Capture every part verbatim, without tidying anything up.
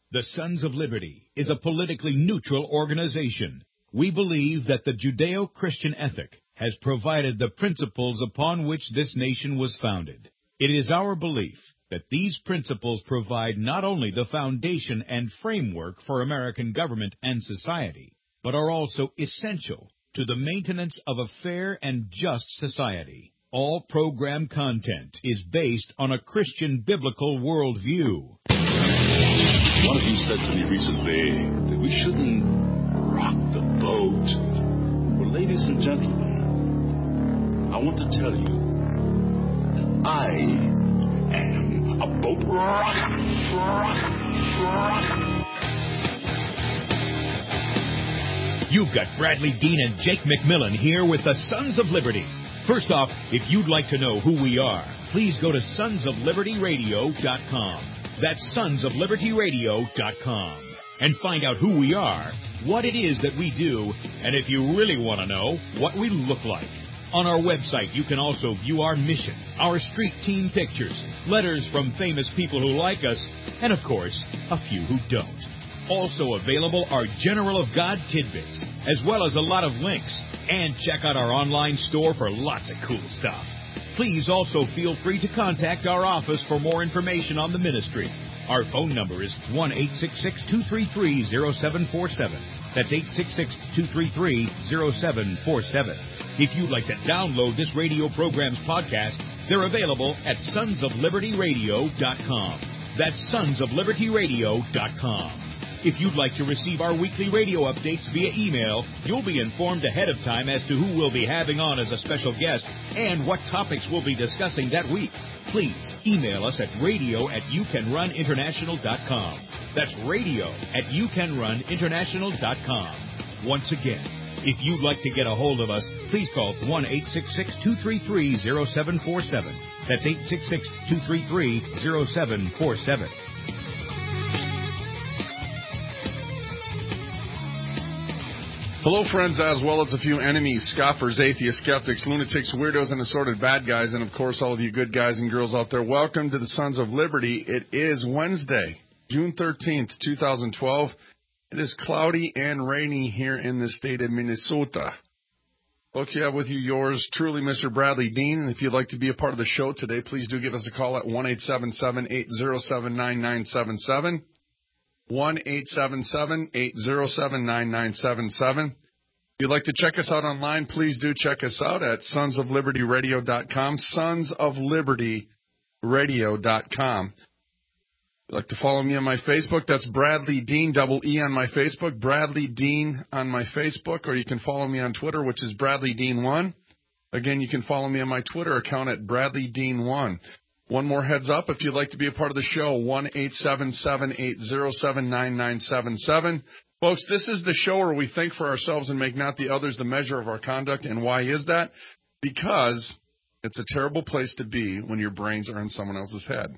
The Sons of Liberty is a politically neutral organization. We believe that the Judeo-Christian ethic has provided the principles upon which this nation was founded. It is our belief that these principles provide not only the foundation and framework for American government and society, but are also essential to the maintenance of a fair and just society. All program content is based on a Christian biblical worldview. One of you said to me recently that we shouldn't rock the boat. Well, ladies and gentlemen, I want to tell you that I am a boat rocker. rocker, rocker. You've got Bradley Dean and Jake McMillan here with the Sons of Liberty. First off, if you'd like to know who we are, please go to sons of liberty radio dot com. That's sons of liberty radio dot com. And find out who we are, what it is that we do, and if you really want to know, what we look like. On our website, you can also view our mission, our street team pictures, letters from famous people who like us, and of course, a few who don't. Also available are General of God tidbits, as well as a lot of links. And check out our online store for lots of cool stuff. Please also feel free to contact our office for more information on the ministry. Our phone number is one eight six six, two three three, zero seven four seven. That's eight six six, two three three, zero seven four seven. If you'd like to download this radio program's podcast, they're available at sons of liberty radio dot com. That's sons of liberty radio dot com. If you'd like to receive our weekly radio updates via email, you'll be informed ahead of time as to who we'll be having on as a special guest and what topics we'll be discussing that week. Please email us at radio at you can run international dot com. That's radio at you can run international dot com. Once again, if you'd like to get a hold of us, please call one eight six six, two three three, zero seven four seven. That's eight six six, two three three, zero seven four seven. Hello, friends, as well as a few enemies, scoffers, atheists, skeptics, lunatics, weirdos, and assorted bad guys, and, of course, all of you good guys and girls out there. Welcome to the Sons of Liberty. It is Wednesday, June thirteenth, twenty twelve. It is cloudy and rainy here in the state of Minnesota. Folks, you have with you yours truly, Mister Bradley Dean. And if you'd like to be a part of the show today, please do give us a call at one eight seven seven, eight zero seven, nine nine seven seven. one eight seven seven, eight zero seven, nine nine seven seven. If you'd like to check us out online, please do check us out at sons of liberty radio dot com, sons of liberty radio dot com. If you'd like to follow me on my Facebook, that's Bradley Dean, double E on my Facebook, Bradley Dean on my Facebook, or you can follow me on Twitter, which is Bradley Dean one. Again, you can follow me on my Twitter account at Bradley Dean one. One more heads up, if you'd like to be a part of the show, one eight seven seven, eight zero seven, nine nine seven seven. Folks, this is the show where we think for ourselves and make not the others the measure of our conduct. And why is that? Because it's a terrible place to be when your brains are in someone else's head.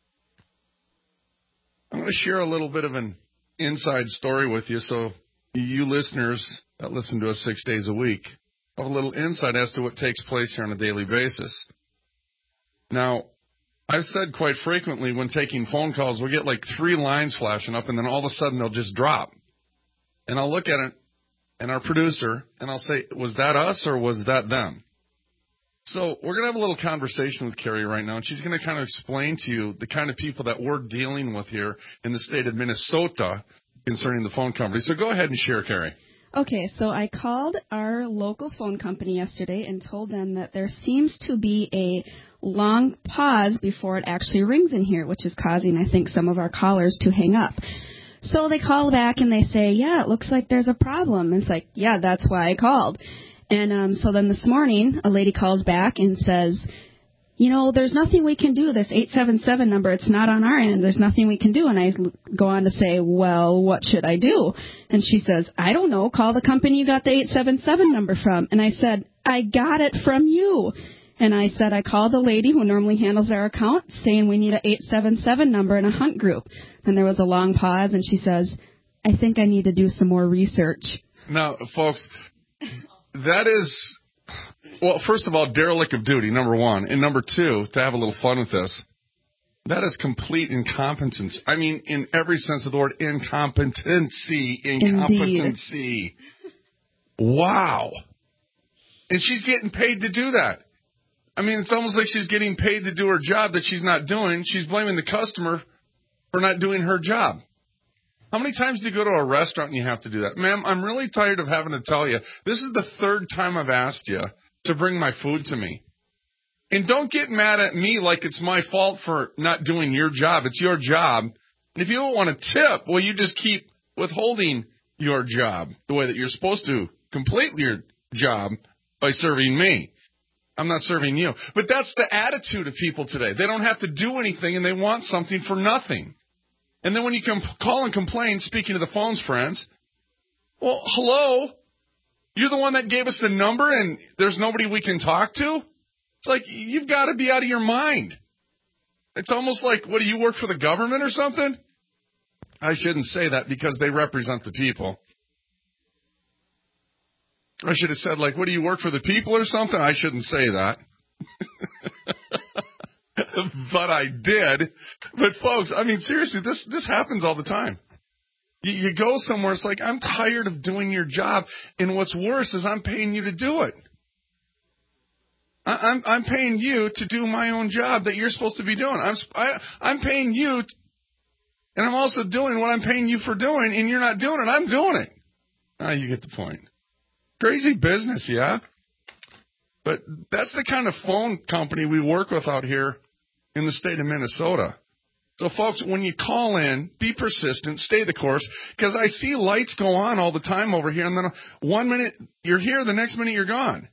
I'm going to share a little bit of an inside story with you so you listeners that listen to us six days a week have a little insight as to what takes place here on a daily basis. Now, I've said quite frequently when taking phone calls, we get like three lines flashing up, and then all of a sudden they'll just drop. And I'll look at it, and our producer, and I'll say, was that us or was that them? So we're going to have a little conversation with Carrie right now, and she's going to kind of explain to you the kind of people that we're dealing with here in the state of Minnesota concerning the phone company. So go ahead and share, Carrie. Okay, so I called our local phone company yesterday and told them that there seems to be a long pause before it actually rings in here, which is causing, I think, some of our callers to hang up. So they call back and they say, yeah, it looks like there's a problem. And it's like, yeah, that's why I called. And um, so then this morning, a lady calls back and says, you know, there's nothing we can do. This eight seven seven number, it's not on our end. There's nothing we can do. And I go on to say, well, what should I do? And she says, I don't know. Call the company you got the eight seven seven number from. And I said, I got it from you. And I said, I called the lady who normally handles our account saying we need an eight seven seven number in a hunt group. And there was a long pause, and she says, I think I need to do some more research. Now, folks, that is... Well, first of all, derelict of duty, number one. And number two, to have a little fun with this, That is complete incompetence. I mean, in every sense of the word, incompetency. Incompetency. Indeed. Wow. And she's getting paid to do that. I mean, it's almost like she's getting paid to do her job that she's not doing. She's blaming the customer for not doing her job. How many times do you go to a restaurant and you have to do that? Ma'am, I'm really tired of having to tell you. This is the third time I've asked you to bring my food to me. And don't get mad at me like it's my fault for not doing your job. It's your job. And if you don't want to tip, well, you just keep withholding your job the way that you're supposed to complete your job by serving me. I'm not serving you. But that's the attitude of people today. They don't have to do anything, and they want something for nothing. And then when you come call and complain, speaking to the phones, friends, well, hello? You're the one that gave us the number, and there's nobody we can talk to? It's like, you've got to be out of your mind. It's almost like, what, do you work for the government or something? I shouldn't say that because they represent the people. I should have said, like, what, do you work for the people or something? I shouldn't say that. But I did. But, folks, I mean, seriously, this this happens all the time. You, you go somewhere, it's like, I'm tired of doing your job, and what's worse is I'm paying you to do it. I, I'm I'm paying you to do my own job that you're supposed to be doing. I'm I, I'm paying you, t- and I'm also doing what I'm paying you for doing, and you're not doing it. I'm doing it. Ah, you get the point. Crazy business, yeah? But that's the kind of phone company we work with out here in the state of Minnesota. So, folks, when you call in, be persistent, stay the course, because I see lights go on all the time over here, and then one minute you're here, the next minute you're gone.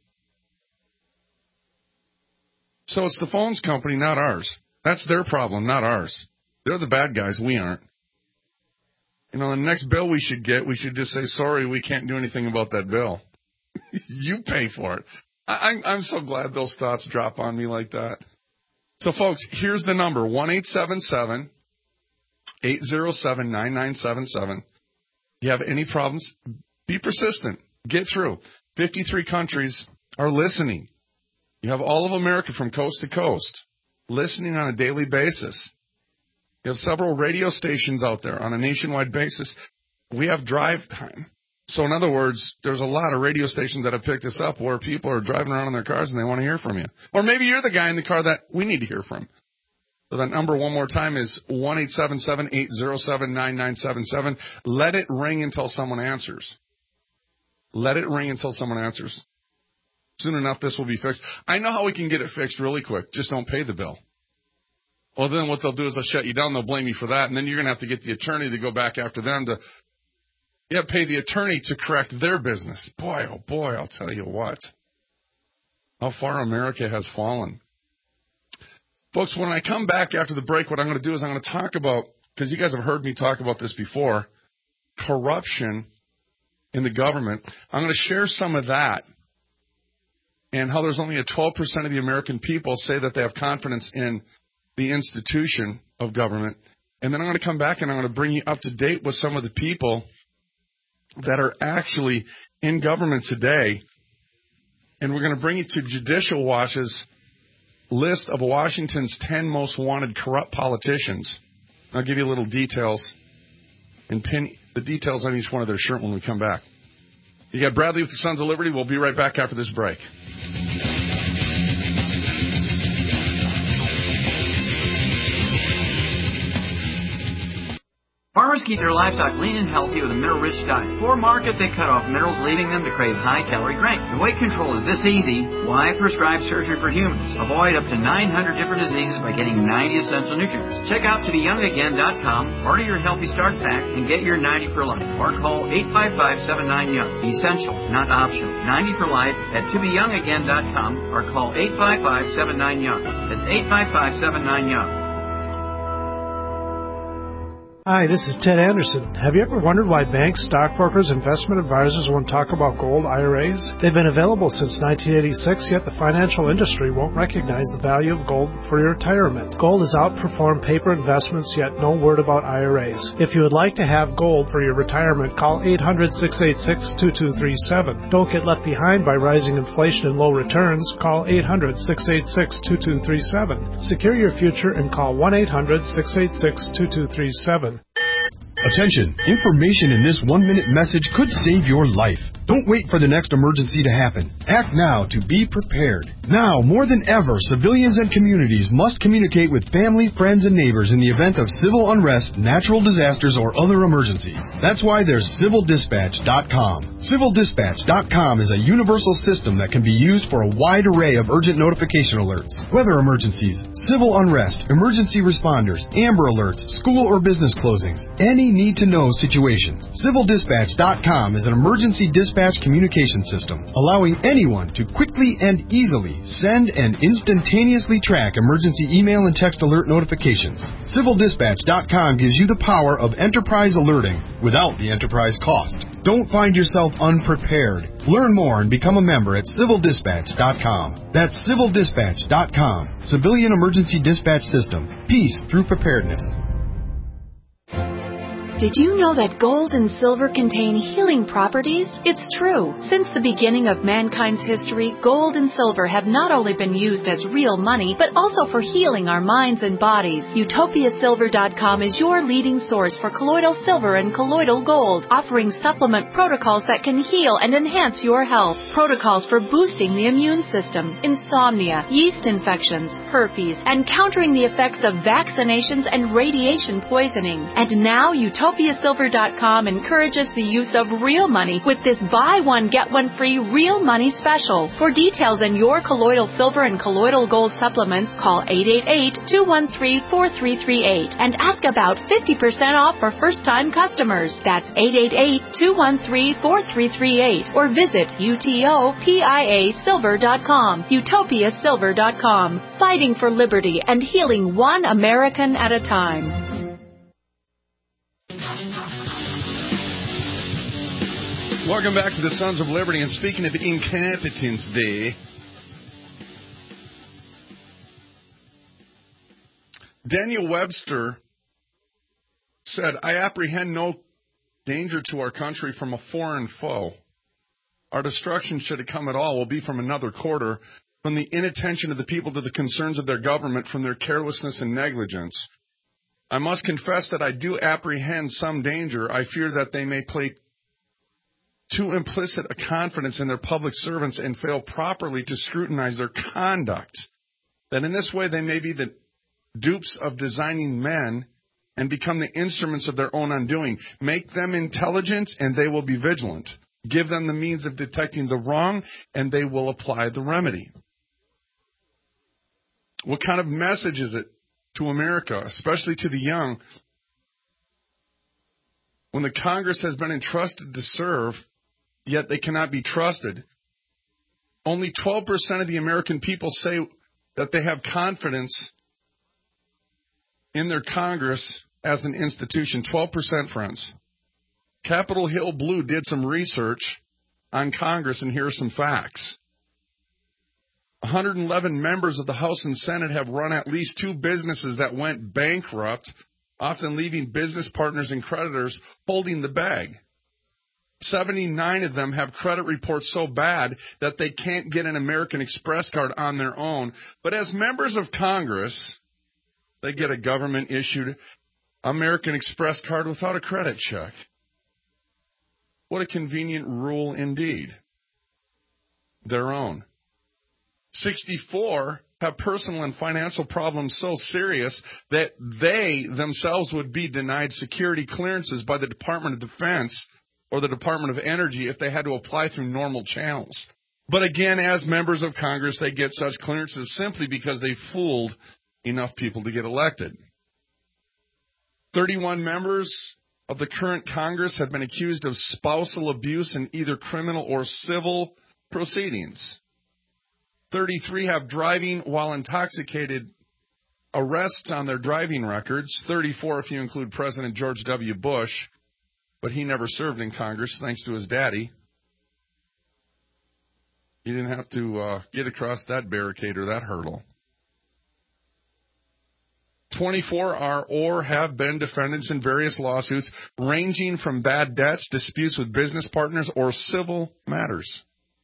So it's the phones company, not ours. That's their problem, not ours. They're the bad guys. We aren't. You know, the next bill we should get, we should just say, sorry, we can't do anything about that bill. You pay for it. I, I'm so glad those thoughts drop on me like that. So, folks, here's the number, one eight seven seven, eight zero seven, nine nine seven seven. If you have any problems, be persistent. Get through. fifty-three countries are listening. You have all of America from coast to coast listening on a daily basis. You have several radio stations out there on a nationwide basis. We have drive time. So, in other words, there's a lot of radio stations that have picked us up where people are driving around in their cars and they want to hear from you. Or maybe you're the guy in the car that we need to hear from. So that number one more time is one eight seven seven, eight zero seven, nine nine seven seven. Let it ring until someone answers. Let it ring until someone answers. Soon enough, this will be fixed. I know how we can get it fixed really quick. Just don't pay the bill. Well, then what they'll do is they'll shut you down. They'll blame you for that. And then you're going to have to get the attorney to go back after them to yeah, pay the attorney to correct their business. Boy, oh boy, I'll tell you what. How far America has fallen. Folks, when I come back after the break, what I'm going to do is I'm going to talk about, because you guys have heard me talk about this before, corruption in the government. I'm going to share some of that and how there's only a twelve percent of the American people say that they have confidence in the institution of government. And then I'm going to come back and I'm going to bring you up to date with some of the people that are actually in government today. And we're going to bring you to Judicial Watch's list of Washington's ten most wanted corrupt politicians. I'll give you a little details and pin the details on each one of their shirt when we come back. You got Bradley with the Sons of Liberty. We'll be right back after this break. Farmers keep their livestock lean and healthy with a mineral-rich diet. For market, they cut off minerals, leaving them to crave high-calorie drink. If weight control is this easy, why prescribe surgery for humans? Avoid up to nine hundred different diseases by getting ninety essential nutrients. Check out to be young again dot com, order your Healthy Start Pack, and get your ninety for life. Or call eight five five, seven nine, young. Essential, not optional. ninety for life at to be young again dot com or call eight five five, seven nine, young. That's eight five five, seven nine, young. Hi, this is Ted Anderson. Have you ever wondered why banks, stockbrokers, investment advisors won't talk about gold I R As? They've been available since nineteen eighty-six, yet the financial industry won't recognize the value of gold for your retirement. Gold has outperformed paper investments, yet no word about I R As. If you would like to have gold for your retirement, call eight hundred, six eight six, two two three seven. Don't get left behind by rising inflation and low returns. Call eight hundred, six eight six, two two three seven. Secure your future and call one eight hundred, six eight six, two two three seven. Attention! Information in this one-minute message could save your life. Don't wait for the next emergency to happen. Act now to be prepared. Now, more than ever, civilians and communities must communicate with family, friends, and neighbors in the event of civil unrest, natural disasters, or other emergencies. That's why there's Civil Dispatch dot com. Civil Dispatch dot com is a universal system that can be used for a wide array of urgent notification alerts. Weather emergencies, civil unrest, emergency responders, Amber Alerts, school or business closings, any need-to-know situation. Civil Dispatch dot com is an emergency dispatch communication system, allowing anyone to quickly and easily send and instantaneously track emergency email and text alert notifications. Civil Dispatch dot com gives you the power of enterprise alerting without the enterprise cost. Don't find yourself unprepared. Learn more and become a member at Civil Dispatch dot com. That's Civil Dispatch dot com. Civilian Emergency Dispatch System. Peace through preparedness. Did you know that gold and silver contain healing properties? It's true. Since the beginning of mankind's history, gold and silver have not only been used as real money, but also for healing our minds and bodies. Utopia Silver dot com is your leading source for colloidal silver and colloidal gold, offering supplement protocols that can heal and enhance your health. Protocols for boosting the immune system, insomnia, yeast infections, herpes, and countering the effects of vaccinations and radiation poisoning. And now Utopia Utopia Silver dot com encourages the use of real money with this buy one, get one free real money special. For details on your colloidal silver and colloidal gold supplements, call eight eight eight, two one three, four three three eight and ask about fifty percent off for first-time customers. That's eight eight eight, two one three, four three three eight or visit Utopia Silver dot com. Utopia Silver dot com. Fighting for liberty and healing one American at a time. Welcome back to the Sons of Liberty. And speaking of Incompetence Day, Daniel Webster said, I apprehend no danger to our country from a foreign foe. Our destruction, should it come at all, will be from another quarter, from the inattention of the people to the concerns of their government, from their carelessness and negligence. I must confess that I do apprehend some danger. I fear that they may play too implicit a confidence in their public servants and fail properly to scrutinize their conduct, that in this way they may be the dupes of designing men and become the instruments of their own undoing. Make them intelligent, and they will be vigilant. Give them the means of detecting the wrong, and they will apply the remedy. What kind of message is it to America, especially to the young, when the Congress has been entrusted to serve, yet they cannot be trusted? Only twelve percent of the American people say that they have confidence in their Congress as an institution. twelve percent, friends. Capitol Hill Blue did some research on Congress, and here are some facts. one hundred eleven members of the House and Senate have run at least two businesses that went bankrupt, often leaving business partners and creditors holding the bag. seventy-nine of them have credit reports so bad that they can't get an American Express card on their own. But as members of Congress, they get a government-issued American Express card without a credit check. What a convenient rule indeed. Their own. sixty-four have personal and financial problems so serious that they themselves would be denied security clearances by the Department of Defense or the Department of Energy if they had to apply through normal channels. But again, as members of Congress, they get such clearances simply because they fooled enough people to get elected. thirty-one members of the current Congress have been accused of spousal abuse in either criminal or civil proceedings. thirty-three have driving while intoxicated arrests on their driving records, thirty-four if you include President George W. Bush, but he never served in Congress thanks to his daddy. He didn't have to uh, get across that barricade or that hurdle. twenty-four are or have been defendants in various lawsuits ranging from bad debts, disputes with business partners, or civil matters.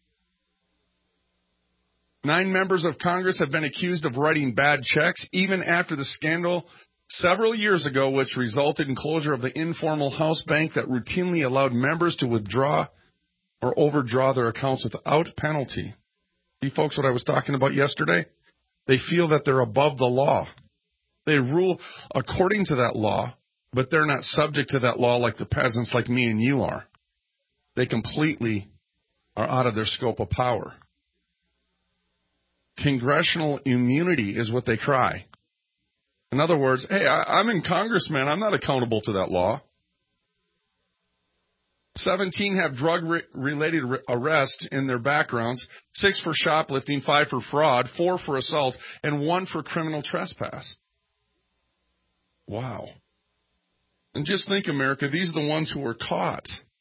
Nine members of Congress have been accused of writing bad checks even after the scandal several years ago, which resulted in closure of the informal house bank that routinely allowed members to withdraw or overdraw their accounts without penalty. See, folks, what I was talking about yesterday? They feel that they're above the law. They rule according to that law, but they're not subject to that law like the peasants like me and you are. They completely are out of their scope of power. Congressional immunity is what they cry. In other words, hey, I, I'm in Congress, man. I'm not accountable to that law. seventeen have drug-related re- arrests in their backgrounds, six for shoplifting, five for fraud, four for assault, and one for criminal trespass. Wow. And just think, America, these are the ones who were caught.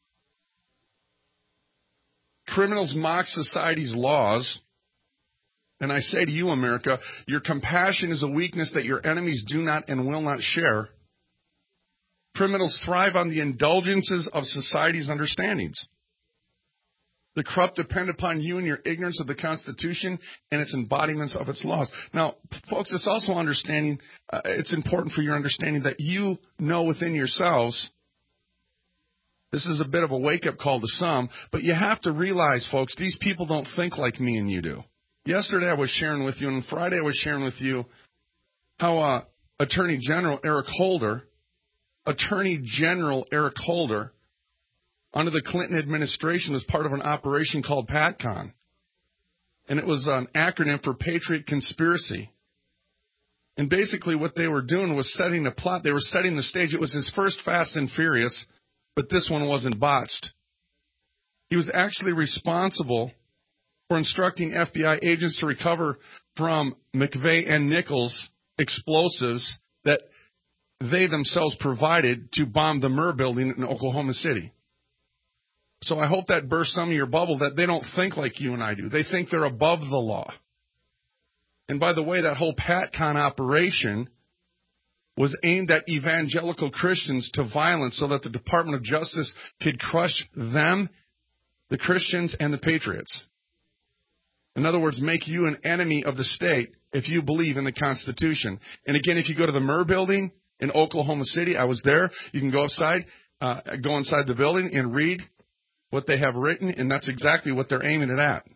Criminals mock society's laws. And I say to you, America, your compassion is a weakness that your enemies do not and will not share. Criminals thrive on the indulgences of society's understandings. The corrupt depend upon you and your ignorance of the Constitution and its embodiments of its laws. Now, folks, it's also understanding, uh, it's important for your understanding that you know within yourselves, this is a bit of a wake-up call to some, but you have to realize, folks, these people don't think like me and you do. Yesterday I was sharing with you, and Friday I was sharing with you how uh, Attorney General Eric Holder, Attorney General Eric Holder, under the Clinton administration, was part of an operation called PATCON. And it was an acronym for Patriot Conspiracy. And basically what they were doing was setting a plot. They were setting the stage. It was his first Fast and Furious, but this one wasn't botched. He was actually responsible for instructing F B I agents to recover from McVeigh and Nichols explosives that they themselves provided to bomb the Murrah building in Oklahoma City. So I hope that bursts some of your bubble that they don't think like you and I do. They think they're above the law. And by the way, that whole PATCON operation was aimed at evangelical Christians to violence so that the Department of Justice could crush them, the Christians, and the patriots. In other words, make you an enemy of the state if you believe in the Constitution. And again, if you go to the Murrah building in Oklahoma City, I was there. You can go outside, uh, go inside the building and read what they have written, and that's exactly what they're aiming it at.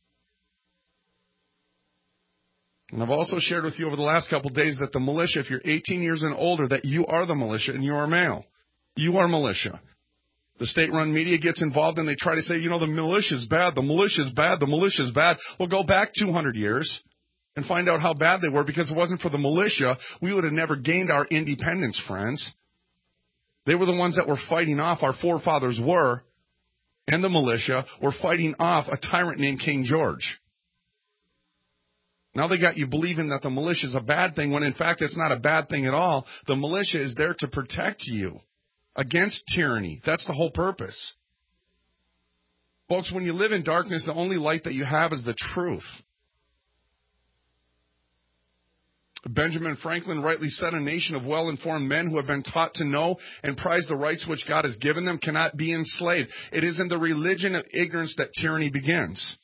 And I've also shared with you over the last couple of days that the militia, if you're eighteen years and older, that you are the militia and you are male. You are militia. The state-run media gets involved and they try to say, you know, the militia is bad, the militia is bad, the militia is bad. Well, go back two hundred years and find out how bad they were, because if it wasn't for the militia, we would have never gained our independence, friends. They were the ones that were fighting off, our forefathers were, and the militia were fighting off a tyrant named King George. Now they got you believing that the militia is a bad thing, when in fact it's not a bad thing at all. The militia is there to protect you against tyranny. That's the whole purpose. Folks, when you live in darkness, the only light that you have is the truth. Benjamin Franklin rightly said, a nation of well-informed men who have been taught to know and prize the rights which God has given them cannot be enslaved. It is in the religion of ignorance that tyranny begins.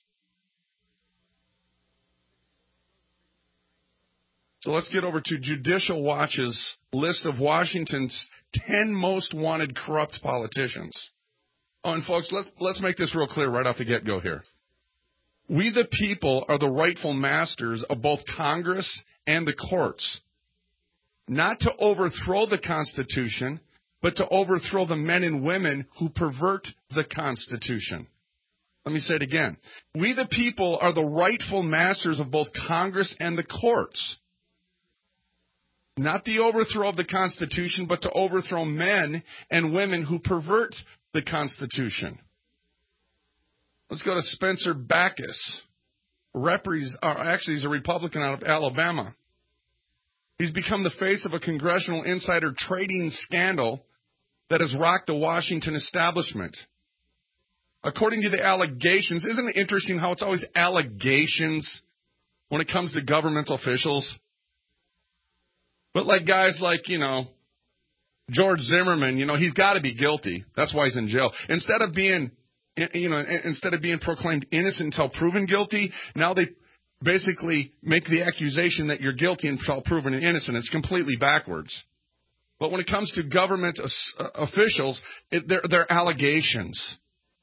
So let's get over to Judicial Watch's list of Washington's ten most wanted corrupt politicians. Oh, and folks, let's let's make this real clear right off the get-go here. We the people are the rightful masters of both Congress and the courts. Not to overthrow the Constitution, but to overthrow the men and women who pervert the Constitution. Let me say it again. We the people are the rightful masters of both Congress and the courts. Not the overthrow of the Constitution, but to overthrow men and women who pervert the Constitution. Let's go to Spencer Bachus. Repres- or actually, he's a Republican out of Alabama. He's become the face of a congressional insider trading scandal that has rocked the Washington establishment. According to the allegations, isn't it interesting how it's always allegations when it comes to governmental officials? But like guys like, you know, George Zimmerman, you know, he's got to be guilty. That's why he's in jail. Instead of being, you know, instead of being proclaimed innocent until proven guilty, now they basically make the accusation that you're guilty until proven innocent. It's completely backwards. But when it comes to government uh, officials, it, they're, they're allegations.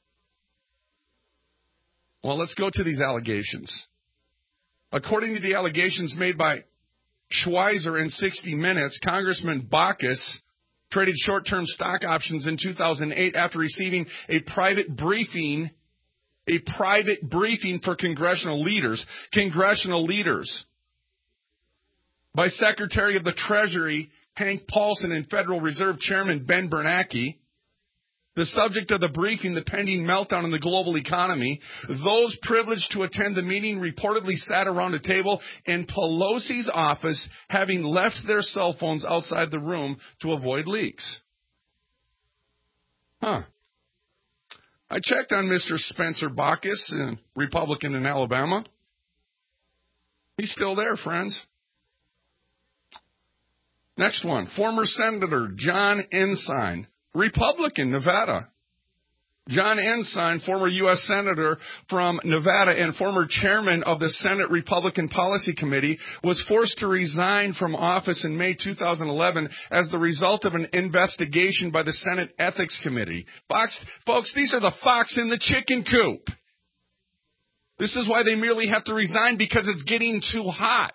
Well, let's go to these allegations. According to the allegations made by Schweizer in sixty minutes, Congressman Baucus traded short-term stock options in two thousand eight after receiving a private briefing, a private briefing for congressional leaders, congressional leaders, by Secretary of the Treasury Hank Paulson and Federal Reserve Chairman Ben Bernanke. The subject of the briefing, the pending meltdown in the global economy. Those privileged to attend the meeting reportedly sat around a table in Pelosi's office, having left their cell phones outside the room to avoid leaks. Huh. I checked on Mister Spencer Baucus, a Republican in Alabama. He's still there, friends. Next one, former Senator John Ensign, Republican, Nevada. John Ensign, former U S Senator from Nevada and former chairman of the Senate Republican Policy Committee, was forced to resign from office in May two thousand eleven as the result of an investigation by the Senate Ethics Committee. Fox, folks, these are the fox in the chicken coop. This is why they merely have to resign, because it's getting too hot.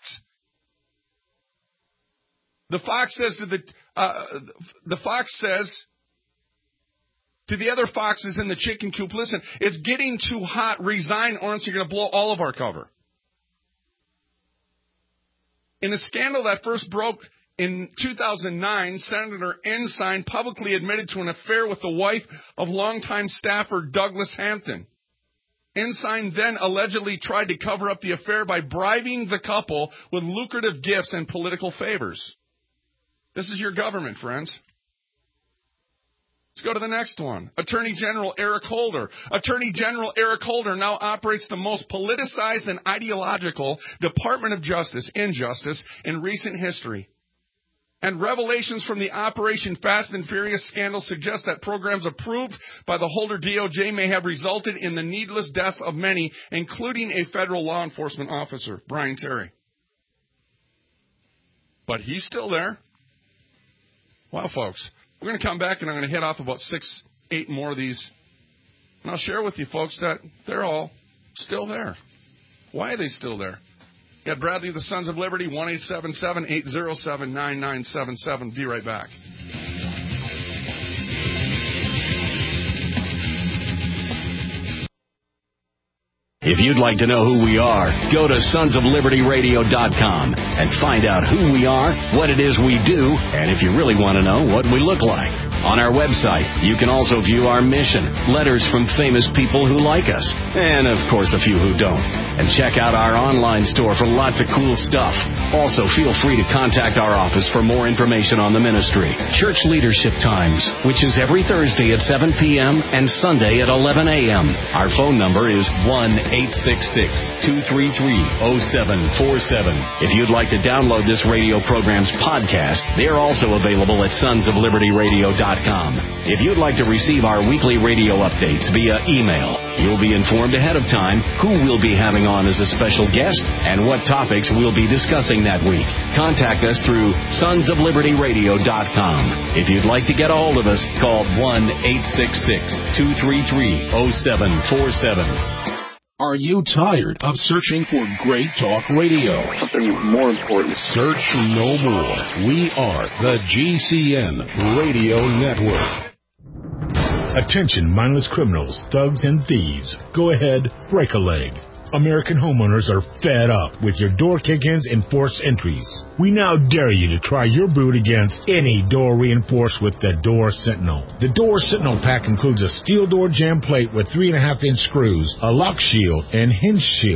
The fox says to the uh, the fox says to the other foxes in the chicken coop, listen, it's getting too hot, resign, or else you're going to blow all of our cover. In a scandal that first broke in two thousand nine, Senator Ensign publicly admitted to an affair with the wife of longtime staffer Douglas Hampton. Ensign then allegedly tried to cover up the affair by bribing the couple with lucrative gifts and political favors. This is your government, friends. Let's go to the next one. Attorney General Eric Holder. Attorney General Eric Holder now operates the most politicized and ideological Department of Justice, injustice, in recent history. And revelations from the Operation Fast and Furious scandal suggest that programs approved by the Holder D O J may have resulted in the needless deaths of many, including a federal law enforcement officer, Brian Terry. But he's still there. Well, folks, we're going to come back and I'm going to hit off about six, eight more of these. And I'll share with you, folks, that they're all still there. Why are they still there? Got Bradley of the Sons of Liberty, one eight seven seven, eight zero seven, nine nine seven seven. Be right back. If you'd like to know who we are, go to sons of liberty radio dot com and find out who we are, what it is we do, and if you really want to know, what we look like. On our website, you can also view our mission, letters from famous people who like us, and of course a few who don't. And check out our online store for lots of cool stuff. Also, feel free to contact our office for more information on the ministry. Church Leadership Times, which is every Thursday at seven p.m. and Sunday at eleven a.m. Our phone number is one eight six six, two three three, zero seven four seven. If you'd like to download this radio program's podcast, they're also available at sons of liberty radio dot com. If you'd like to receive our weekly radio updates via email, you'll be informed ahead of time who we'll be having on as a special guest and what topics we'll be discussing that week. Contact us through sons of liberty radio dot com. If you'd like to get a hold of us, call one eight six six, two three three, zero seven four seven. Are you tired of searching for great talk radio? Something more important. Search no more. We are the G C N Radio Network. Attention, mindless criminals, thugs, and thieves. Go ahead, break a leg. American homeowners are fed up with your door kick-ins and forced entries. We now dare you to try your boot against any door reinforced with the Door Sentinel. The Door Sentinel pack includes a steel door jamb plate with three and a half inch screws, a lock shield, and hinge shields.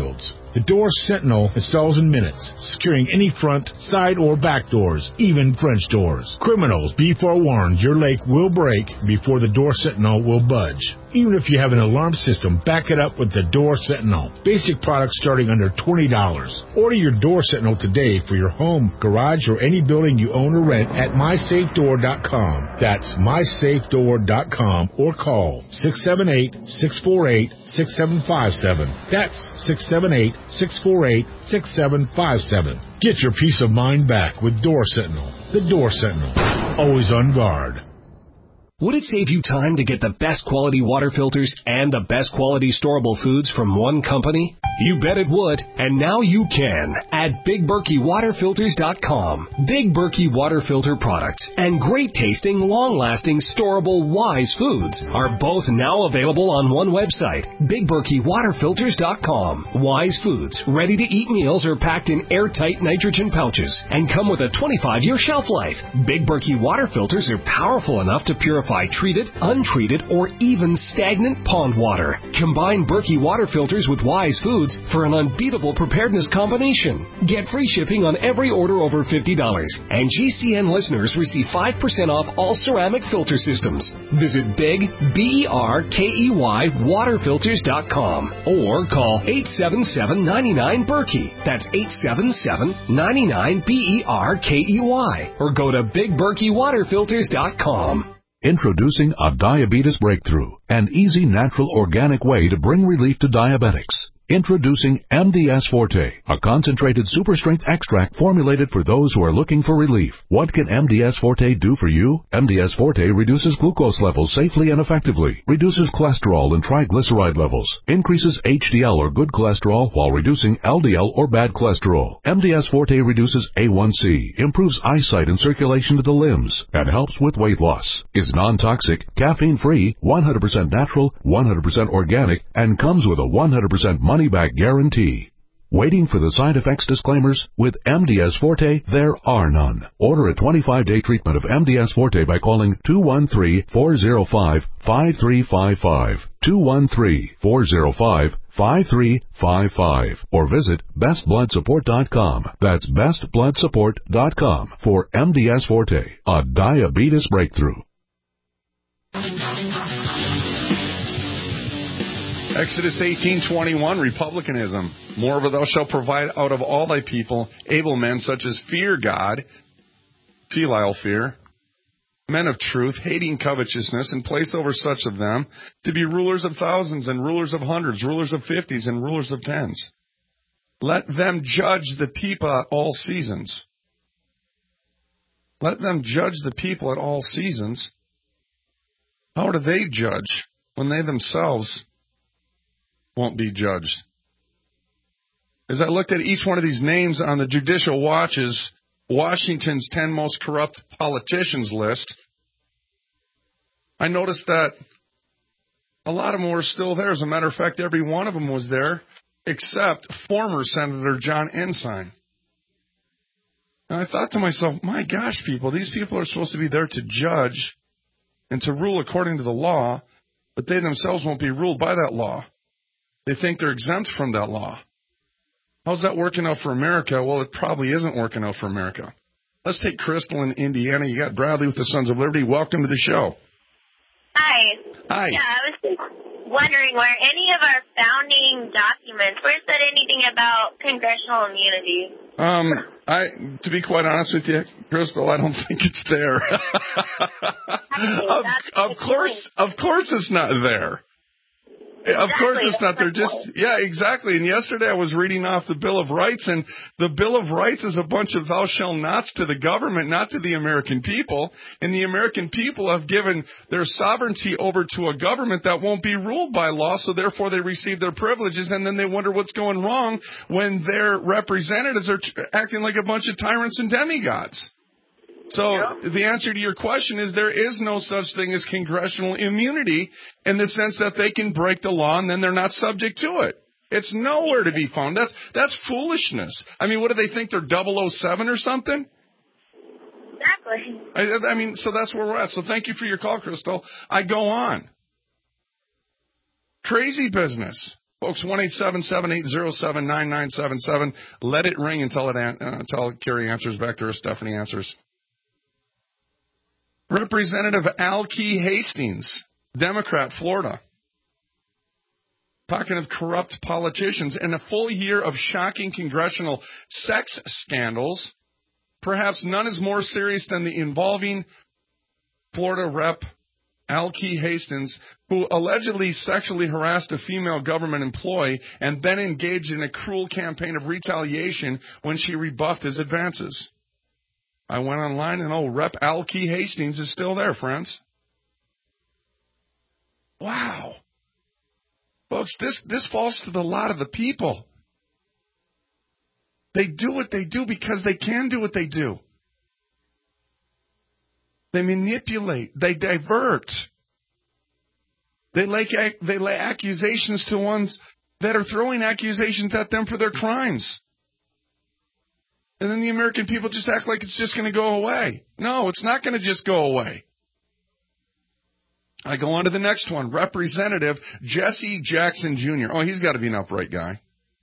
The Door Sentinel installs in minutes, securing any front, side, or back doors, even French doors. Criminals, be forewarned, your lake will break before the Door Sentinel will budge. Even if you have an alarm system, back it up with the Door Sentinel. Basic products starting under twenty dollars. Order your Door Sentinel today for your home, garage, or any building you own or rent at my safe door dot com. That's my safe door dot com or call six seven eight, six four eight, six seven five seven. That's six seven eight, six four eight, six seven five seven. Get your peace of mind back with Door Sentinel. The Door Sentinel. Always on guard. Would it save you time to get the best quality water filters and the best quality storable foods from one company? You bet it would, and now you can at Big Berkey Water Filters dot com. Big Berkey Water Filter products and great tasting, long-lasting, storable Wise foods are both now available on one website, Big Berkey Water Filters dot com. Wise foods, ready-to-eat meals are packed in airtight nitrogen pouches and come with a twenty-five year shelf life. Big Berkey Water Filters are powerful enough to purify treated, untreated, or even stagnant pond water. Combine Berkey Water Filters with Wise foods for an unbeatable preparedness combination. Get free shipping on every order over fifty dollars, and G C N listeners receive five percent off all ceramic filter systems. Visit Big, B E R K E Y, water filters dot com or call eight seven seven, nine nine, Berkey. That's eight seven seven, nine nine, B E R K E Y. Or go to Big Berkey Water Filters dot com. Introducing a diabetes breakthrough, an easy, natural, organic way to bring relief to diabetics. Introducing M D S Forte, a concentrated super-strength extract formulated for those who are looking for relief. What can M D S Forte do for you? M D S Forte reduces glucose levels safely and effectively, reduces cholesterol and triglyceride levels, increases H D L or good cholesterol while reducing L D L or bad cholesterol. M D S Forte reduces A one C, improves eyesight and circulation to the limbs, and helps with weight loss. Is non-toxic, caffeine-free, one hundred percent natural, one hundred percent organic, and comes with a one hundred percent money money-back guarantee. Waiting for the side effects disclaimers? With M D S Forte, there are none. Order a twenty-five day treatment of M D S Forte by calling two one three, four zero five, five three five five, two one three, four zero five, five three five five, or visit best blood support dot com. That's best blood support dot com for M D S Forte, a diabetes breakthrough. Exodus eighteen twenty-one, Republicanism. Moreover, thou shalt provide out of all thy people able men such as fear God, filial fear, men of truth, hating covetousness, and place over such of them to be rulers of thousands and rulers of hundreds, rulers of fifties and rulers of tens. Let them judge the people at all seasons. Let them judge the people at all seasons. How do they judge when they themselves won't be judged? As I looked at each one of these names on the Judicial Watch's Washington's ten most corrupt politicians list, I noticed that a lot of them were still there. As a matter of fact, every one of them was there except former Senator John Ensign. And I thought to myself, my gosh, people, these people are supposed to be there to judge and to rule according to the law, but they themselves won't be ruled by that law. They think they're exempt from that law. How's that working out for America? Well, it probably isn't working out for America. Let's take Crystal in Indiana. You got Bradley with the Sons of Liberty. Welcome to the show. Hi. Hi. Yeah, I was just wondering where any of our founding documents, where it said anything about congressional immunity. Um, I, to be quite honest with you, Crystal, I don't think it's there. of, of course, of course it's not there. Exactly. Of course it's not. They're just, yeah, exactly. And yesterday I was reading off the Bill of Rights, and the Bill of Rights is a bunch of thou shalt nots to the government, not to the American people. And the American people have given their sovereignty over to a government that won't be ruled by law, so therefore they receive their privileges, and then they wonder what's going wrong when their representatives are acting like a bunch of tyrants and demigods. So yeah. The answer to your question is there is no such thing as congressional immunity in the sense that they can break the law and then they're not subject to it. It's nowhere to be found. That's that's foolishness. I mean, what do they think? They're double oh seven or something? Exactly. I, I mean, so that's where we're at. So thank you for your call, Crystal. I go on. Crazy business. Folks, one eight seven seven eight zero seven nine nine seven seven. Let it ring until, it an- uh, until Carrie answers back to her. Stephanie answers. Representative Al Key Hastings, Democrat, Florida. Talking of corrupt politicians and a full year of shocking congressional sex scandals. Perhaps none is more serious than the involving Florida Rep Al Key Hastings, who allegedly sexually harassed a female government employee and then engaged in a cruel campaign of retaliation when she rebuffed his advances. I went online and, oh, Rep Al Key Hastings is still there, friends. Wow. Folks, this, this falls to the lot of the people. They do what they do because they can do what they do. They manipulate. They divert. They lay, they lay accusations to ones that are throwing accusations at them for their crimes. And then the American people just act like it's just going to go away. No, it's not going to just go away. I go on to the next one. Representative Jesse Jackson Junior Oh, he's got to be an upright guy.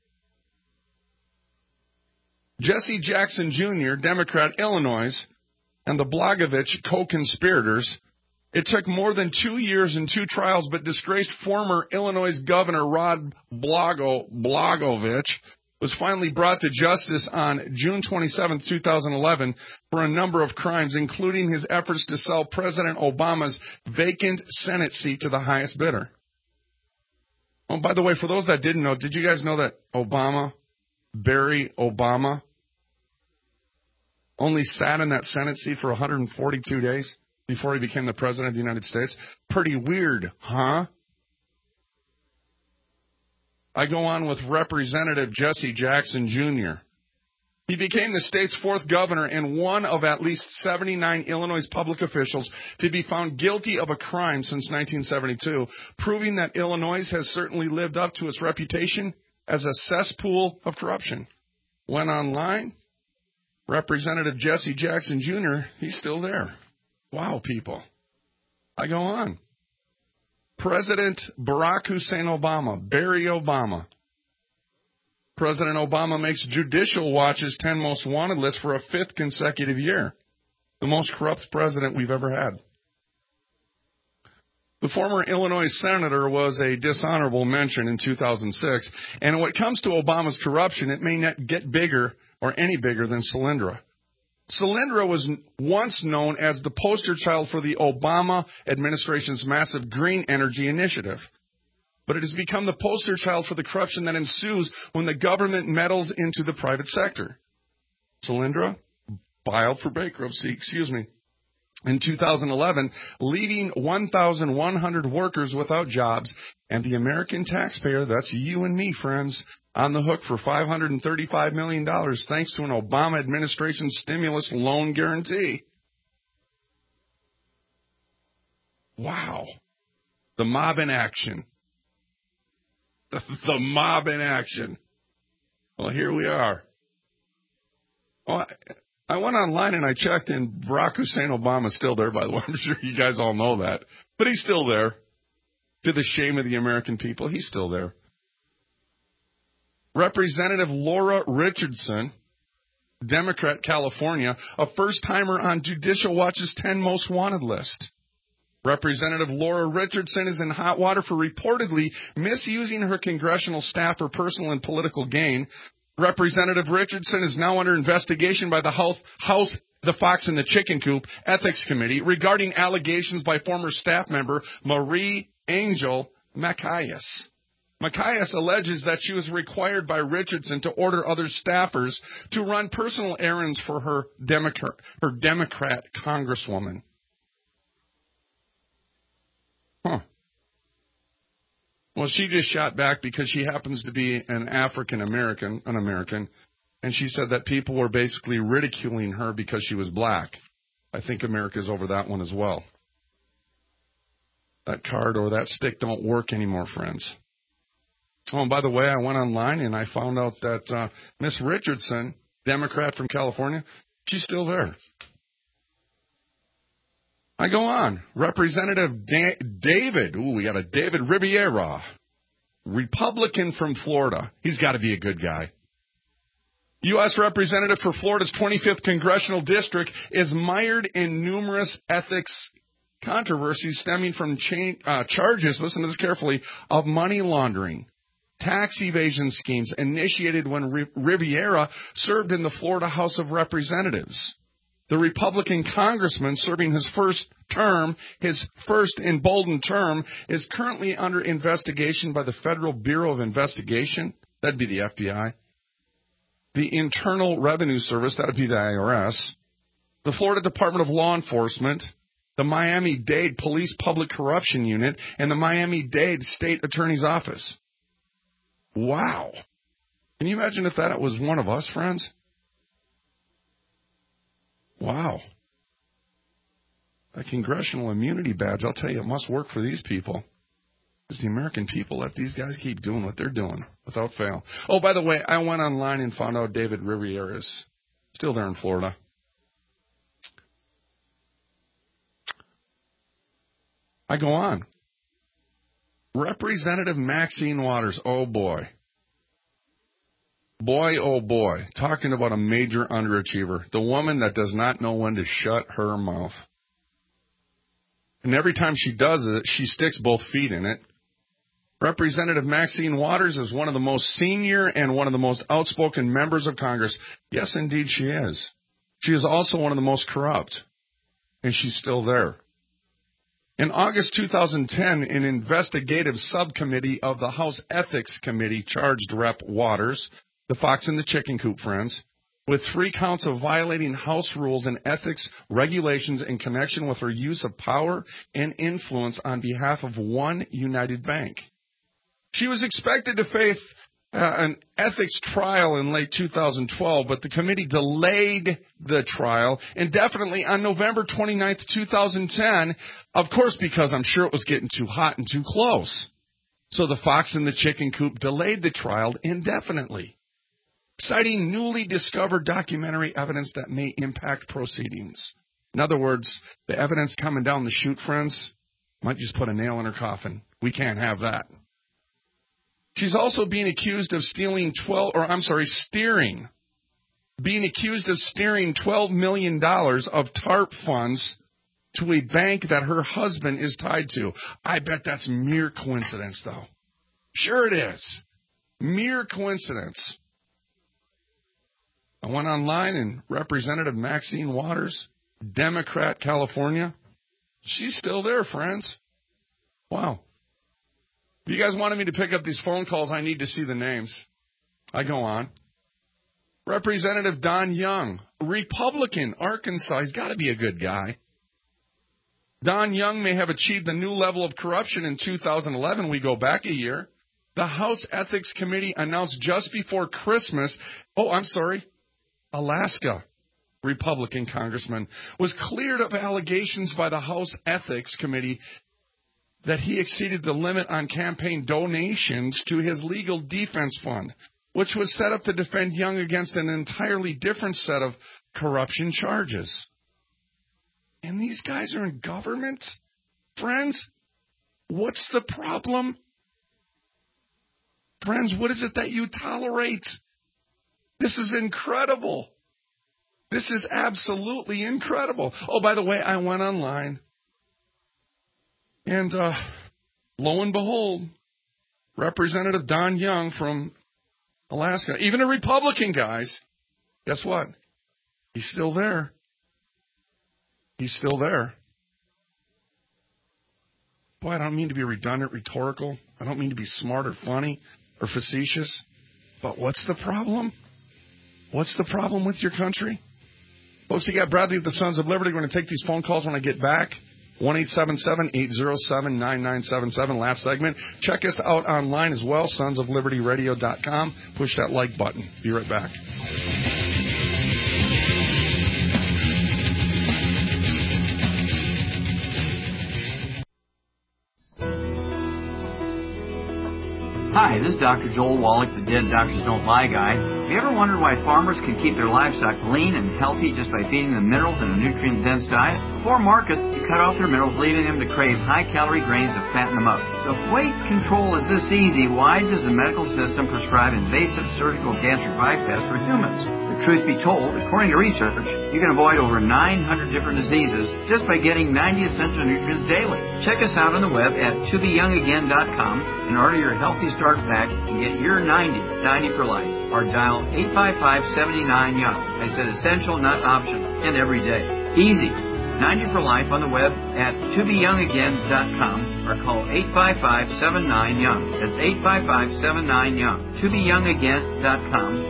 Jesse Jackson Junior, Democrat, Illinois, and the Blagojevich co-conspirators. It took more than two years and two trials, but disgraced former Illinois Governor Rod Blago, Blagojevich was finally brought to justice on June twenty-seventh, twenty eleven for a number of crimes, including his efforts to sell President Obama's vacant Senate seat to the highest bidder. Oh, by the way, for those that didn't know, did you guys know that Obama, Barry Obama, only sat in that Senate seat for one hundred forty-two days before he became the President of the United States? Pretty weird, huh? I go on with Representative Jesse Jackson Junior He became the state's fourth governor and one of at least seventy-nine Illinois public officials to be found guilty of a crime since nineteen seventy-two, proving that Illinois has certainly lived up to its reputation as a cesspool of corruption. Went online. Representative Jesse Jackson Junior, he's still there. Wow, people. I go on. President Barack Hussein Obama, Barry Obama. President Obama makes Judicial Watch's ten Most Wanted list for a fifth consecutive year. The most corrupt president we've ever had. The former Illinois senator was a dishonorable mention in two thousand six. And when it comes to Obama's corruption, it may not get bigger or any bigger than Solyndra. Solyndra was once known as the poster child for the Obama administration's massive green energy initiative. But it has become the poster child for the corruption that ensues when the government meddles into the private sector. Solyndra filed for bankruptcy, excuse me, in two thousand eleven, leaving one thousand one hundred workers without jobs, and the American taxpayer, that's you and me, friends, on the hook for five hundred thirty-five million dollars thanks to an Obama administration stimulus loan guarantee. Wow. The mob in action. The mob in action. Well, here we are. Oh, I, I went online and I checked, and Barack Hussein Obama is still there, by the way. I'm sure you guys all know that. But he's still there. To the shame of the American people, he's still there. Representative Laura Richardson, Democrat, California, a first-timer on Judicial Watch's ten Most Wanted list. Representative Laura Richardson is in hot water for reportedly misusing her congressional staff for personal and political gain. Representative Richardson is now under investigation by the House, the Fox and the Chicken Coop Ethics Committee regarding allegations by former staff member Marie Angel Macias. Macias alleges that she was required by Richardson to order other staffers to run personal errands for her Democrat, her Democrat congresswoman. Huh. Well, she just shot back because she happens to be an African American, an American, and she said that people were basically ridiculing her because she was black. I think America's over that one as well. That card or that stick don't work anymore, friends. Oh, and by the way, I went online and I found out that uh, Miss Richardson, Democrat from California, she's still there. I go on. Representative da- David, ooh, we got a David Riviera. Republican from Florida. He's got to be a good guy. U S Representative for Florida's twenty-fifth Congressional District is mired in numerous ethics controversies stemming from cha- uh, charges, listen to this carefully, of money laundering, tax evasion schemes initiated when R- Riviera served in the Florida House of Representatives. The Republican congressman serving his first term, his first emboldened term, is currently under investigation by the Federal Bureau of Investigation. That'd be the F B I. The Internal Revenue Service, that would be the I R S, the Florida Department of Law Enforcement, the Miami-Dade Police Public Corruption Unit, and the Miami-Dade State Attorney's Office. Wow. Can you imagine if that was one of us, friends? Wow. A congressional immunity badge, I'll tell you, it must work for these people. Because the American people let these guys keep doing what they're doing without fail. Oh, by the way, I went online and found out David Riviera is still there in Florida. I go on. Representative Maxine Waters, oh boy. Boy, oh boy. Talking about a major underachiever. The woman that does not know when to shut her mouth. And every time she does it, she sticks both feet in it. Representative Maxine Waters is one of the most senior and one of the most outspoken members of Congress. Yes, indeed, she is. She is also one of the most corrupt. And she's still there. In August two thousand ten, an investigative subcommittee of the House Ethics Committee charged Rep Waters, the fox in the chicken coop, friends, with three counts of violating House rules and ethics regulations in connection with her use of power and influence on behalf of One United Bank. She was expected to face uh, an ethics trial in late two thousand twelve, but the committee delayed the trial indefinitely on November twenty-ninth, two thousand ten, of course because I'm sure it was getting too hot and too close. So the fox in the chicken coop delayed the trial indefinitely, citing newly discovered documentary evidence that may impact proceedings. In other words, the evidence coming down the chute, friends, might just put a nail in her coffin. We can't have that. She's also being accused of stealing twelve, or I'm sorry, steering, being accused of steering twelve million dollars of TARP funds to a bank that her husband is tied to. I bet that's mere coincidence, though. Sure it is. Mere coincidence. I went online and Representative Maxine Waters, Democrat, California, she's still there, friends. Wow. If you guys wanted me to pick up these phone calls, I need to see the names. I go on. Representative Don Young, Republican, Arkansas. He's got to be a good guy. Don Young may have achieved a new level of corruption in two thousand eleven. We go back a year. The House Ethics Committee announced just before Christmas, oh, I'm sorry, Alaska Republican congressman was cleared of allegations by the House Ethics Committee that he exceeded the limit on campaign donations to his legal defense fund, which was set up to defend Young against an entirely different set of corruption charges. And these guys are in government? Friends, what's the problem? Friends, what is it that you tolerate? This is incredible. This is absolutely incredible. Oh, by the way, I went online. And uh, lo and behold, Representative Don Young from Alaska, even a Republican, guys, guess what? He's still there. He's still there. Boy, I don't mean to be redundant, rhetorical. I don't mean to be smart or funny or facetious. But what's the problem? What's the problem with your country? Folks, you got Bradley of the Sons of Liberty. We're going to take these phone calls when I get back. one eight seven seven, eight zero seven, nine nine seven seven, last segment. Check us out online as well, sons of liberty radio dot com. Push that like button. Be right back. Hi, this is Doctor Joel Wallach, the Dead Doctors Don't Lie guy. Have you ever wondered why farmers can keep their livestock lean and healthy just by feeding them minerals in a nutrient-dense diet? Before market, they cut off their minerals, leaving them to crave high-calorie grains to fatten them up. So if weight control is this easy, why does the medical system prescribe invasive surgical gastric bypass for humans? The truth be told, according to research, you can avoid over nine hundred different diseases just by getting ninety essential nutrients daily. Check us out on the web at to be young again dot com and order your Healthy Start Pack and get your ninety, ninety for life. Or dial eight five five, seven nine, young. I said essential, not optional, and every day. Easy. ninety for life on the web at to be young again dot com or call eight five five, seven nine, young. That's eight five five, seven nine, young. to be young again dot com.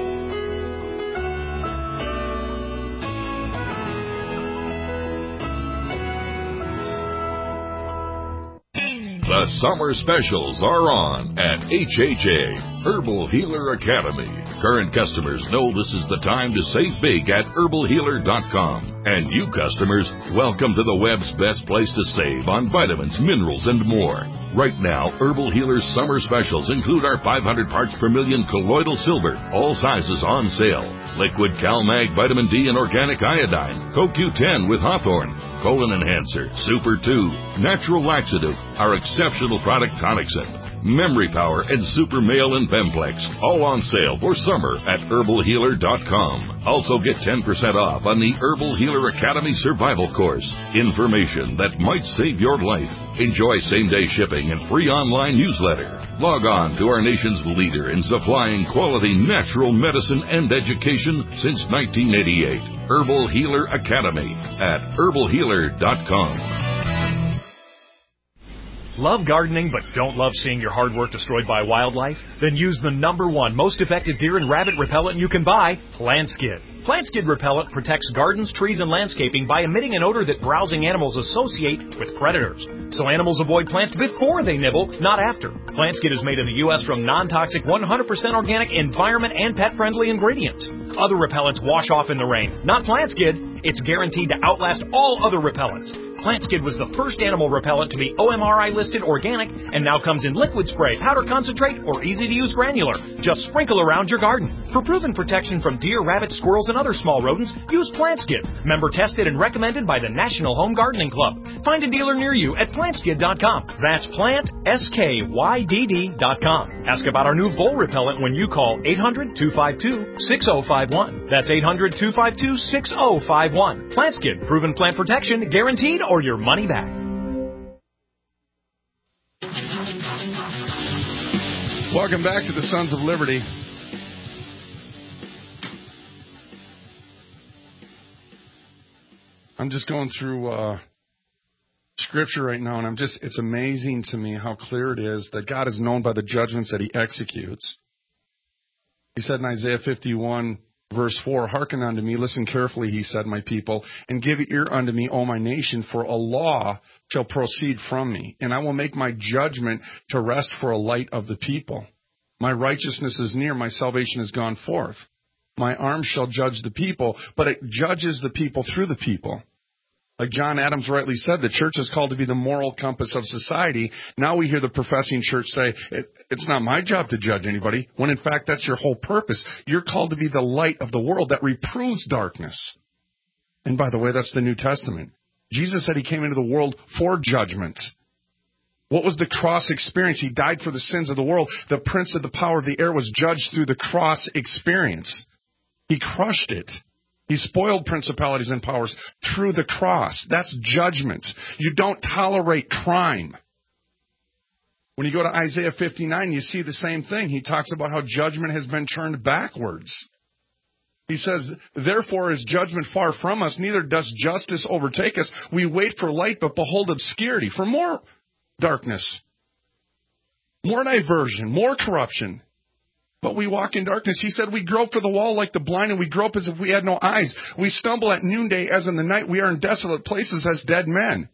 The summer specials are on at H H A, Herbal Healer Academy. Current customers know this is the time to save big at herbal healer dot com. And new customers, welcome to the web's best place to save on vitamins, minerals, and more. Right now, Herbal Healer's summer specials include our five hundred parts per million colloidal silver, all sizes on sale. Liquid CalMag Vitamin D and Organic Iodine, Co Q ten with Hawthorne, Colon Enhancer, Super two, Natural Laxative, our exceptional product Tonicsyn, Memory Power, and Super Male and Bemplex, all on sale for summer at herbal healer dot com. Also get ten percent off on the Herbal Healer Academy Survival Course. Information that might save your life. Enjoy same-day shipping and free online newsletter. Log on to our nation's leader in supplying quality natural medicine and education since nineteen eighty-eight. Herbal Healer Academy at herbal healer dot com. Love gardening but don't love seeing your hard work destroyed by wildlife? Then use the number one most effective deer and rabbit repellent you can buy, PlantSkid. PlantSkid repellent protects gardens, trees, and landscaping by emitting an odor that browsing animals associate with predators. So animals avoid plants before they nibble, not after. PlantSkid is made in the U S from non-toxic, one hundred percent organic, environment, and pet-friendly ingredients. Other repellents wash off in the rain. Not PlantSkid. It's guaranteed to outlast all other repellents. PlantSkid was the first animal repellent to be O M R I listed organic and now comes in liquid spray, powder concentrate, or easy-to-use granular. Just sprinkle around your garden. For proven protection from deer, rabbits, squirrels, and other small rodents, use PlantSkid. Member tested and recommended by the National Home Gardening Club. Find a dealer near you at plant skid dot com. That's plant, S K Y D D dot com. Ask about our new vole repellent when you call eight hundred, two five two, six oh five one. That's eight hundred, two five two, six oh five one. PlantSkid, proven plant protection, guaranteed or your money back. Welcome back to the Sons of Liberty. I'm just going through uh, Scripture right now, and I'm just, it's amazing to me how clear it is that God is known by the judgments that he executes. He said in Isaiah fifty-one, verse four, hearken unto me, listen carefully, he said, my people, and give ear unto me, O my nation, for a law shall proceed from me, and I will make my judgment to rest for a light of the people. My righteousness is near, my salvation is gone forth. My arm shall judge the people, but it judges the people through the people. Like John Adams rightly said, the church is called to be the moral compass of society. Now we hear the professing church say, it, it's not my job to judge anybody, when in fact that's your whole purpose. You're called to be the light of the world that reproves darkness. And by the way, that's the New Testament. Jesus said he came into the world for judgment. What was the cross experience? He died for the sins of the world. The prince of the power of the air was judged through the cross experience. He crushed it. He spoiled principalities and powers through the cross. That's judgment. You don't tolerate crime. When you go to Isaiah fifty-nine, you see the same thing. He talks about how judgment has been turned backwards. He says, therefore is judgment far from us, neither does justice overtake us. We wait for light, but behold obscurity, for more darkness, more diversion, more corruption. But we walk in darkness. He said we grope for the wall like the blind, and we grope as if we had no eyes. We stumble at noonday as in the night. We are in desolate places as dead men.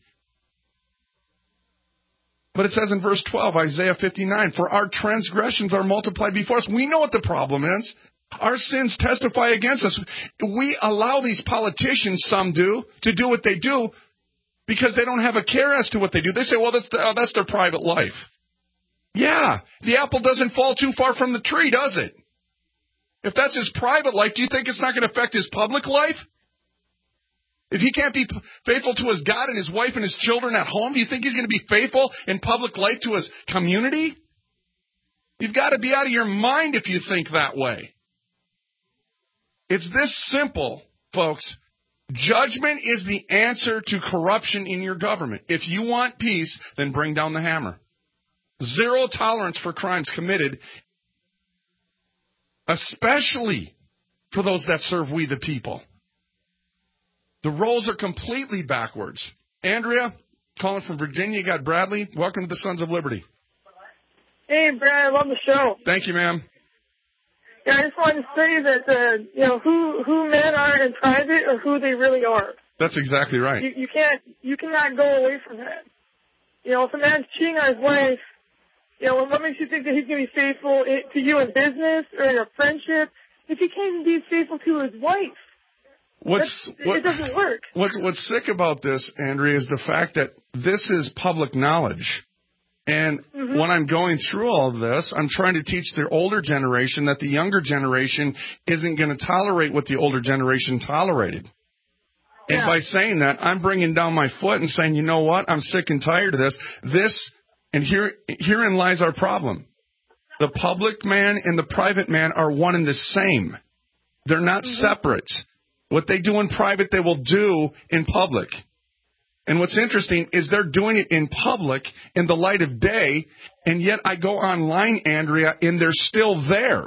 But it says in verse twelve, Isaiah fifty-nine, for our transgressions are multiplied before us. We know what the problem is. Our sins testify against us. We allow these politicians, some do, to do what they do because they don't have a care as to what they do. They say, well, that's, the, oh, that's their private life. Yeah, the apple doesn't fall too far from the tree, does it? If that's his private life, do you think it's not going to affect his public life? If he can't be faithful to his God and his wife and his children at home, do you think he's going to be faithful in public life to his community? You've got to be out of your mind if you think that way. It's this simple, folks. Judgment is the answer to corruption in your government. If you want peace, then bring down the hammer. Zero tolerance for crimes committed, especially for those that serve we the people. The roles are completely backwards. Andrea, calling from Virginia, you got Bradley. Welcome to the Sons of Liberty. Hey, Brad, I love the show. Thank you, ma'am. Yeah, I just wanted to say that, uh, you know, who, who men are in private or who they really are. That's exactly right. You, you can't, you cannot go away from that. You know, if a man's cheating on his wife, you know, what makes you think that he's going to be faithful to you in business or in a friendship if he can't even be faithful to his wife? What's, what, it doesn't work. What's, what's sick about this, Andrea, is the fact that this is public knowledge. And mm-hmm. when I'm going through all of this, I'm trying to teach the older generation that the younger generation isn't going to tolerate what the older generation tolerated. Yeah. And by saying that, I'm bringing down my foot and saying, you know what? I'm sick and tired of this. This, and here, herein lies our problem. The public man and the private man are one and the same. They're not mm-hmm. separate. What they do in private, they will do in public. And what's interesting is they're doing it in public in the light of day, and yet I go online, Andrea, and they're still there.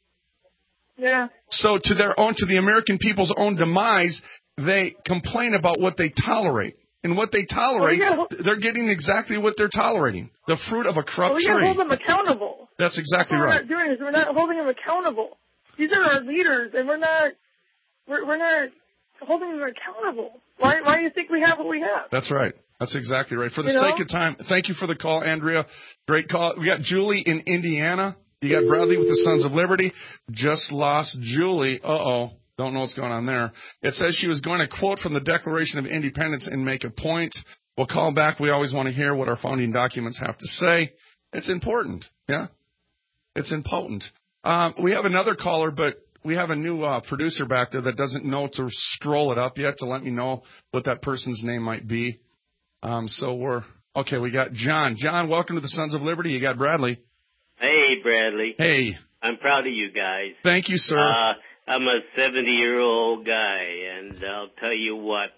Yeah. So to their own, to the American people's own demise, they complain about what they tolerate. And what they tolerate, well, we they're getting exactly what they're tolerating. The fruit of a corrupt well, we tree. We got to hold them accountable. That's exactly That's what right. We're not doing is we're not holding them accountable. These are our leaders, and we're not, we're, we're not holding them accountable. Why, why do you think we have what we have? That's right. That's exactly right. For the you know? sake of time, thank you for the call, Andrea. Great call. We got Julie in Indiana. You got Bradley with the Sons of Liberty. Just lost Julie. Uh-oh. Don't know what's going on there. It says she was going to quote from the Declaration of Independence and make a point. We'll call back. We always want to hear what our founding documents have to say. It's important. Yeah? It's important. Um, we have another caller, but we have a new uh, producer back there that doesn't know to scroll it up yet to let me know what that person's name might be. Um, so we're, okay, we got John. John, welcome to the Sons of Liberty. You got Bradley. Hey, Bradley. Hey. I'm proud of you guys. Thank you, sir. Uh, I'm a seventy-year-old guy, and I'll tell you what,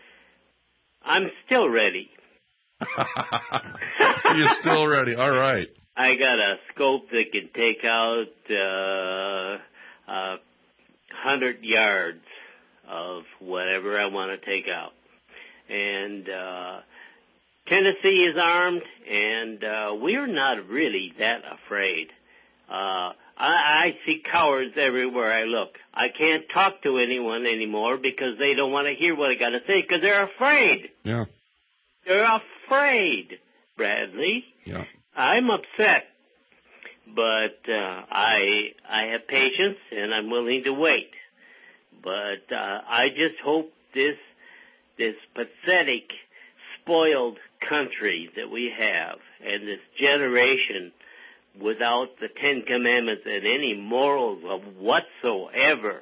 I'm still ready. You're still ready. All right. I got a scope that can take out uh, uh, one hundred yards of whatever I want to take out. And uh, Tennessee is armed, and uh, we're not really that afraid. Uh, I, I see cowards everywhere I look. I can't talk to anyone anymore because they don't want to hear what I got to say because they're afraid. Yeah. They're afraid, Bradley. Yeah. I'm upset, but uh, I I have patience and I'm willing to wait. But uh, I just hope this this pathetic, spoiled country that we have and this generation without the Ten Commandments and any morals of whatsoever,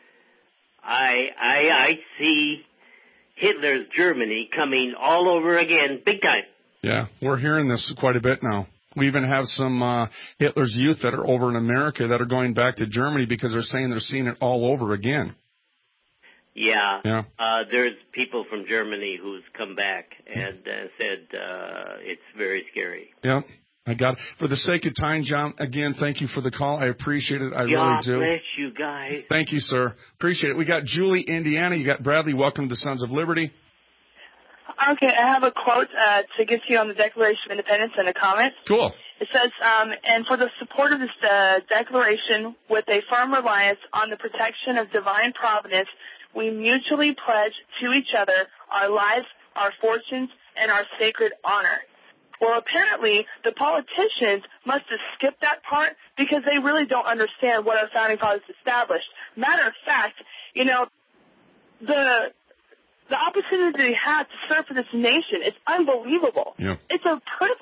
I I I see Hitler's Germany coming all over again, big time. Yeah, we're hearing this quite a bit now. We even have some uh, Hitler's Youth that are over in America that are going back to Germany because they're saying they're seeing it all over again. Yeah, yeah. Uh, there's people from Germany who's come back and uh, said uh, it's very scary. Yeah, I got it. For the sake of time, John, again, thank you for the call. I appreciate it. I God really do. God bless you guys. Thank you, sir. Appreciate it. We got Julie, Indiana. You got Bradley. Welcome to the Sons of Liberty. Okay, I have a quote uh, to get to you on the Declaration of Independence and a comment. Cool. It says, um, and for the support of this uh, declaration, with a firm reliance on the protection of divine providence, we mutually pledge to each other our lives, our fortunes, and our sacred honor. Well, apparently, the politicians must have skipped that part because they really don't understand what our founding fathers established. Matter of fact, you know, the the opportunity they had to serve for this nation is unbelievable. Yeah. It's a privilege.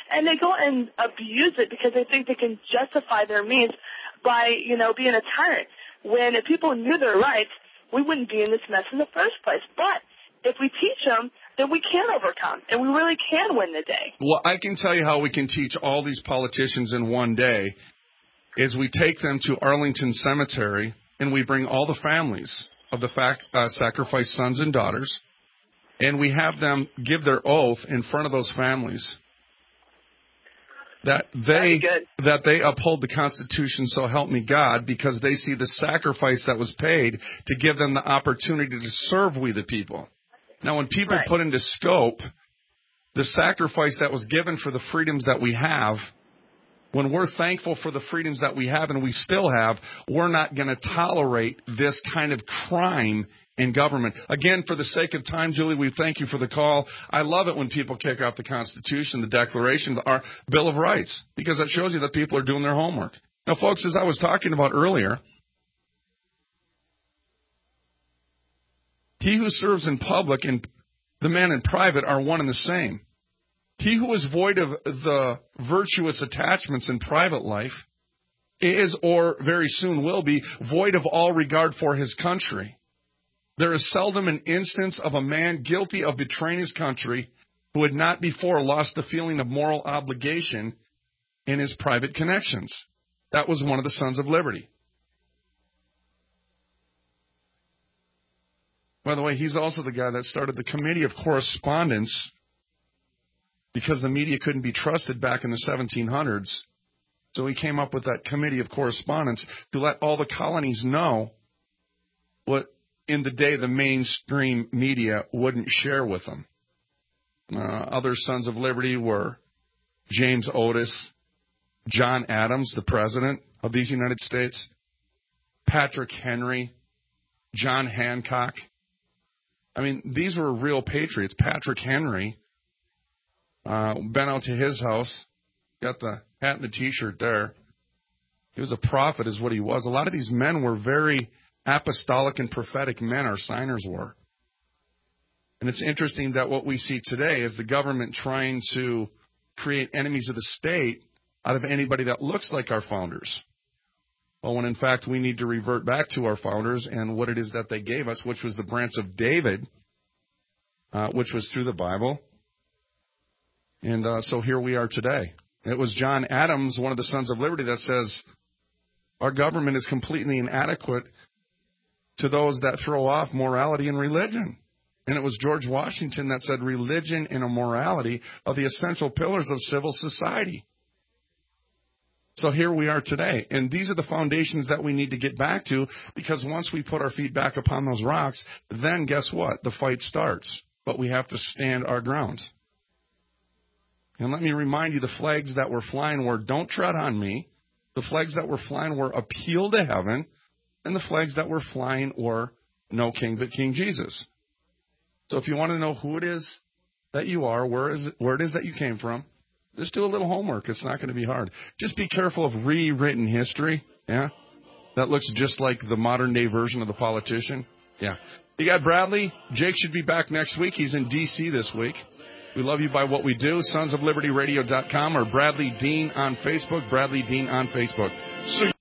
and they go and abuse it because they think they can justify their means by, you know, being a tyrant. When if people knew their rights, we wouldn't be in this mess in the first place. But if we teach them, then we can overcome, and we really can win the day. Well, I can tell you how we can teach all these politicians in one day is we take them to Arlington Cemetery, and we bring all the families of the fact, uh, sacrificed sons and daughters, and we have them give their oath in front of those families that they that they uphold the Constitution, so help me God, because they see the sacrifice that was paid to give them the opportunity to serve we the people. Now, when people right. put into scope the sacrifice that was given for the freedoms that we have, when we're thankful for the freedoms that we have and we still have, we're not going to tolerate this kind of crime in government. Again, for the sake of time, Julie, we thank you for the call. I love it when people kick out the Constitution, the Declaration, our Bill of Rights, because that shows you that people are doing their homework. Now, folks, as I was talking about earlier, he who serves in public and the man in private are one and the same. He who is void of the virtuous attachments in private life is, or very soon will be, void of all regard for his country. There is seldom an instance of a man guilty of betraying his country who had not before lost the feeling of moral obligation in his private connections. That was one of the Sons of Liberty. By the way, he's also the guy that started the Committee of Correspondence because the media couldn't be trusted back in the seventeen hundreds. So he came up with that Committee of Correspondence to let all the colonies know what, in the day, the mainstream media wouldn't share with them. Uh, other Sons of Liberty were James Otis, John Adams, the President of these United States, Patrick Henry, John Hancock. I mean, these were real patriots. Patrick Henry, uh, been out to his house, got the hat and the T-shirt there. He was a prophet is what he was. A lot of these men were very apostolic and prophetic men, our signers were. And it's interesting that what we see today is the government trying to create enemies of the state out of anybody that looks like our founders. Well, when in fact we need to revert back to our founders and what it is that they gave us, which was the branch of David, uh, which was through the Bible. And uh, so here we are today. It was John Adams, one of the Sons of Liberty, that says our government is completely inadequate to those that throw off morality and religion. And it was George Washington that said religion and immorality are the essential pillars of civil society. So here we are today. And these are the foundations that we need to get back to, because once we put our feet back upon those rocks, then guess what? The fight starts. But we have to stand our ground. And let me remind you, the flags that were flying were don't tread on me. The flags that were flying were appeal to heaven. And the flags that were flying were no king but King Jesus. So if you want to know who it is that you are, where is it, where it is that you came from, just do a little homework. It's not going to be hard. Just be careful of rewritten history. Yeah, that looks just like the modern day version of the politician. Yeah. You got Bradley. Jake should be back next week. He's in D C this week. We love you by what we do. sons of liberty radio dot com or Bradley Dean on Facebook. Bradley Dean on Facebook. So